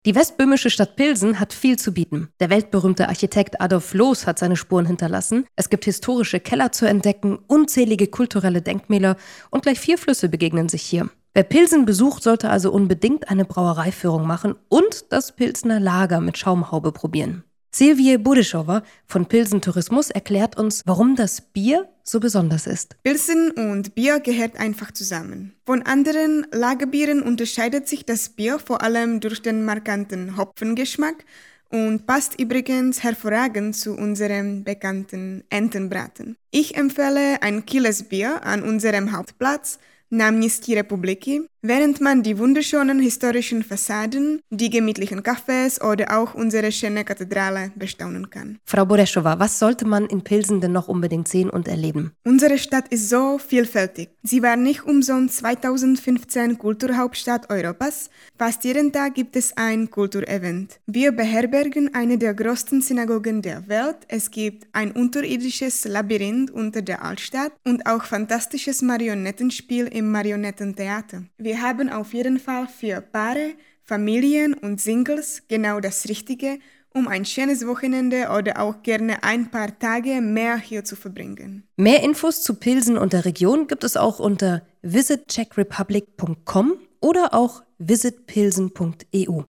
Die westböhmische Stadt Pilsen hat viel zu bieten. Der weltberühmte Architekt Adolf Loos hat seine Spuren hinterlassen. Es gibt historische Keller zu entdecken, unzählige kulturelle Denkmäler und gleich 4 Flüsse begegnen sich hier. Wer Pilsen besucht, sollte also unbedingt eine Brauereiführung machen und das Pilsner Lager mit Schaumhaube probieren. Silvije Budyschowa von Pilsen Tourismus erklärt uns, warum das Bier so besonders ist. Pilsen und Bier gehört einfach zusammen. Von anderen Lagerbieren unterscheidet sich das Bier vor allem durch den markanten Hopfengeschmack und passt übrigens hervorragend zu unserem bekannten Entenbraten. Ich empfehle ein kühles Bier an unserem Hauptplatz, Náměstí Republiky, während man die wunderschönen historischen Fassaden, die gemütlichen Cafés oder auch unsere schöne Kathedrale bestaunen kann. Frau Budyschowa, was sollte man in Pilsen denn noch unbedingt sehen und erleben? Unsere Stadt ist so vielfältig. Sie war nicht umsonst 2015 Kulturhauptstadt Europas. Fast jeden Tag gibt es ein Kulturevent. Wir beherbergen eine der größten Synagogen der Welt. Es gibt ein unterirdisches Labyrinth unter der Altstadt und auch fantastisches Marionettenspiel im Marionettentheater. Wir haben auf jeden Fall für Paare, Familien und Singles genau das Richtige, um ein schönes Wochenende oder auch gerne ein paar Tage mehr hier zu verbringen. Mehr Infos zu Pilsen und der Region gibt es auch unter visitczechrepublic.com oder auch visitpilsen.eu.